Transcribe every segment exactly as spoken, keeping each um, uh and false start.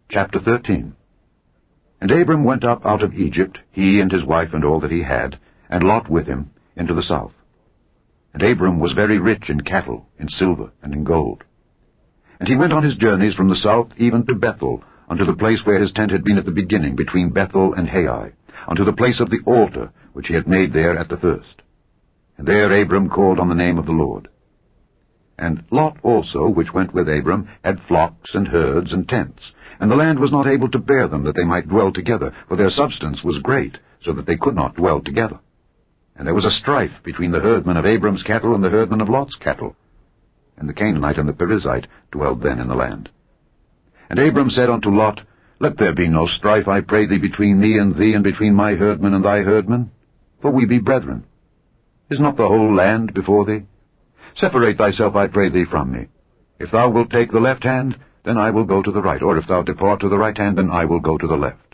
Chapter thirteen. And Abram went up out of Egypt, he and his wife and all that he had, and Lot with him, into the south. And Abram was very rich in cattle, in silver, and in gold. And he went on his journeys from the south even to Bethel, unto the place where his tent had been at the beginning, between Bethel and Hai, unto the place of the altar which he had made there at the first. And there Abram called on the name of the Lord. And Lot also, which went with Abram, had flocks and herds and tents, and the land was not able to bear them, that they might dwell together, for their substance was great, so that they could not dwell together. And there was a strife between the herdmen of Abram's cattle and the herdmen of Lot's cattle. And the Canaanite and the Perizzite dwelled then in the land. And Abram said unto Lot, Let there be no strife, I pray thee, between me and thee, and between my herdmen and thy herdmen, for we be brethren. Is not the whole land before thee? Separate thyself, I pray thee, from me. If thou wilt take the left hand, then I will go to the right, or if thou depart to the right hand, then I will go to the left.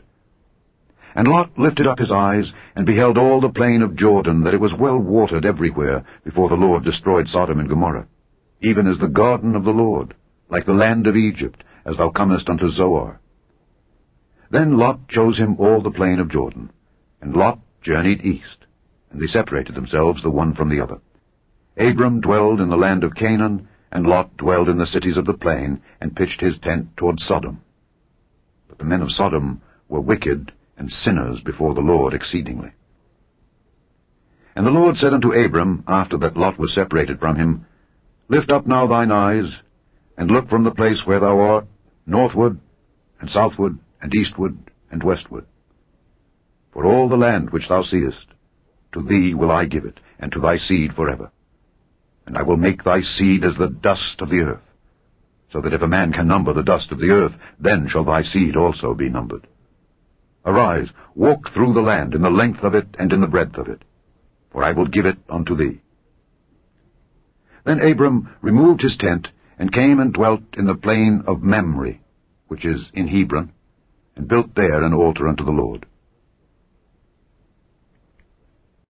And Lot lifted up his eyes, and beheld all the plain of Jordan, that it was well watered everywhere, before the Lord destroyed Sodom and Gomorrah, even as the garden of the Lord, like the land of Egypt, as thou comest unto Zoar. Then Lot chose him all the plain of Jordan, and Lot journeyed east, and they separated themselves the one from the other. Abram dwelled in the land of Canaan, and Lot dwelled in the cities of the plain, and pitched his tent toward Sodom. But the men of Sodom were wicked and sinners before the Lord exceedingly. And the Lord said unto Abram, after that Lot was separated from him, Lift up now thine eyes, and look from the place where thou art, northward, and southward, and eastward, and westward. For all the land which thou seest, to thee will I give it, and to thy seed forever. And I will make thy seed as the dust of the earth, so that if a man can number the dust of the earth, then shall thy seed also be numbered. Arise, walk through the land, in the length of it and in the breadth of it, for I will give it unto thee. Then Abram removed his tent, and came and dwelt in the plain of Mamre, which is in Hebron, and built there an altar unto the Lord.